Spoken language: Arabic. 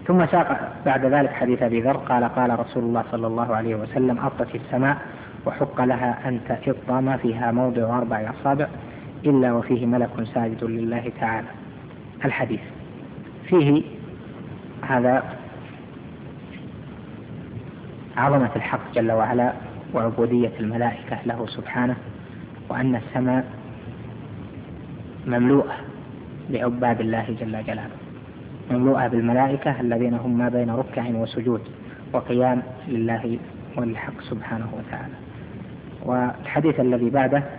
ثم ساق بعد ذلك حديث أبي ذر قال قال رسول الله صلى الله عليه وسلم: أطت السماء وحق لها أن تئط ما فيها موضع 4 أصابع إلا وفيه ملك ساجد لله تعالى. الحديث فيه هذا عظمة الحق جل وعلا وعبودية الملائكة له سبحانه، وأن السماء مملوءة بعباد الله جل جلاله، مملوءة بالملائكة الذين هم ما بين ركع وسجود وقيام لله وللحق سبحانه وتعالى. والحديث الذي بعده